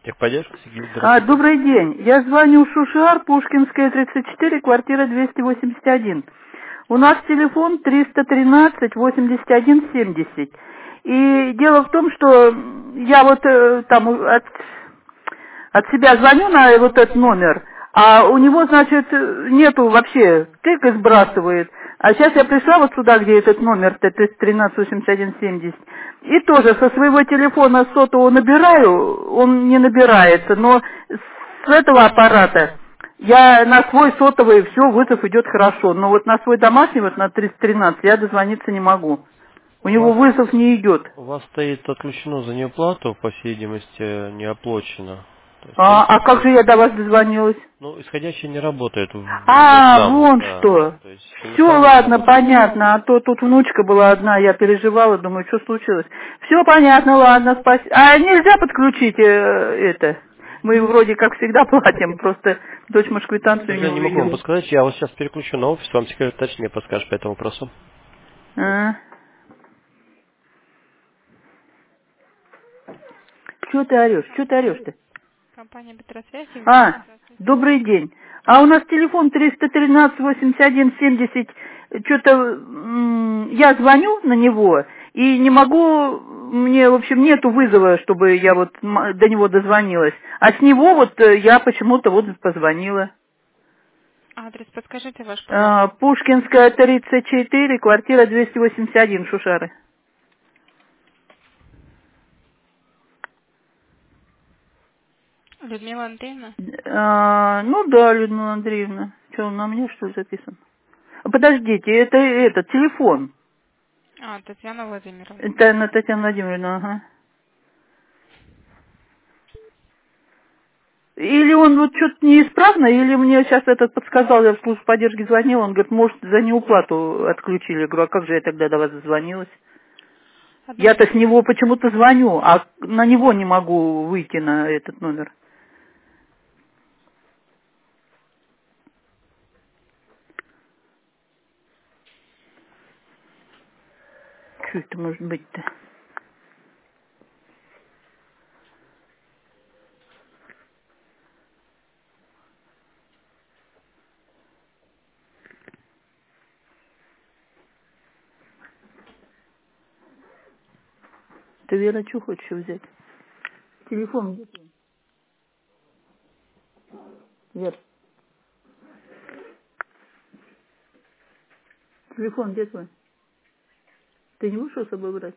Техподдержка, Сергей, здравствуйте. Добрый день. Я звоню в Шушар, Пушкинская, 34, квартира 281. У нас телефон 313-81-70. И дело в том, что я вот там от себя звоню на вот этот номер, а у него, значит, нету вообще, тык и сбрасывает. А сейчас я пришла вот сюда, где этот номер 313-81-70, и тоже со своего телефона сотового набираю, он не набирается, но с этого аппарата я на свой сотовый все, вызов идет хорошо, но вот на свой домашний, вот на 313, я дозвониться не могу. У У него вас, вызов не идет. у вас стоит отключено за неуплату, по всей видимости, не оплачено. То есть, скорее А как же всего, я до вас дозвонилась? ну, исходящий не работает вот нам, Вон да. что. То есть не Все, сами не ладно, работают. понятно. А то тут внучка была одна, я переживала, думаю, что случилось. Все понятно, ладно, спасибо. А нельзя подключить это? Мы вроде как всегда платим, просто дочь может К квитанцию не сожалению, не могу вам увидела. подсказать. Я вас сейчас переключу на офис, вам секретарь точнее подскажет по этому вопросу. Чего ты орешь? Чего ты орешь-то? Компания Бетросвязь. Здравствуйте. Добрый день. А у нас телефон 313-81-70. Что-то я звоню на него и не могу, мне, в общем, нету вызова, чтобы я вот до него дозвонилась. А с него вот я почему-то вот позвонила. Адрес подскажите ваш, пожалуйста. Пушкинская, 34, квартира 281, Шушары. Людмила Андреевна? Ну да, Людмила Андреевна. Что, на мне что ли записано? Подождите, это телефон. Татьяна Владимировна. Это на Татьяна Владимировна, ага. Или он вот что-то неисправно, или мне сейчас этот подсказал, я в службу поддержки звонила, он говорит, может, за неуплату отключили. Я говорю, а как же я тогда до вас дозвонилась? Одну Я-то с минуту. него почему-то звоню, а на него не могу выйти на этот номер. Что это может быть-то? Ты, Вера, что хочешь взять? Телефон где твой? Вер, телефон где твой? Ты не будешь его с собой брать?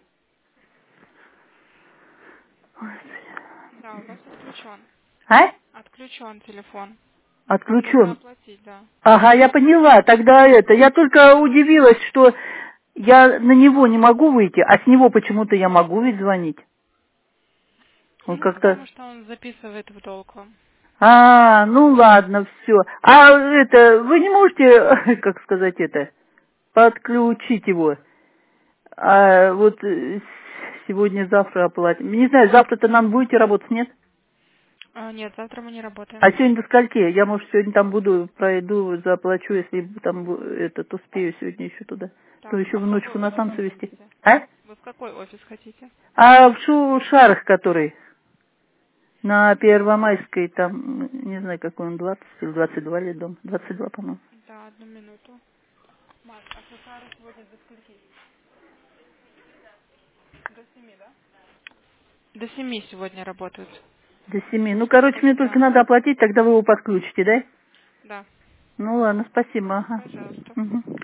Ой, Да, у вас отключен. а? Отключен телефон. Вам нужно Отключен. оплатить, да. Ага, я поняла. Тогда я только удивилась, что я на него не могу выйти, а с него почему-то я могу ведь звонить. Он Ну, как-то... потому что он записывает в долг вам. Ну ладно, все. А вы не можете, как сказать подключить его? Вот сегодня-завтра оплатим. Не знаю, завтра-то нам будете работать, нет? Нет, завтра мы не А работаем. сегодня до скольки? Я, может, сегодня там пройду, заплачу, если там успею сегодня еще туда. То Так, еще а в какой внучку на офис танцы вести. хотите? А? Вы в какой офис хотите? А в Шарах, который на Первомайской, там, не знаю, какой он, 20 или 22 лет дом. 22, по-моему. Да, одну минуту. Маш, а Шушары сегодня до скольки? До 7, да? До 7 сегодня работают. До 7. Ну, короче, мне только Да. надо оплатить, тогда вы его подключите, да? Да, Ну, ладно, спасибо, ага. пожалуйста. Мгм.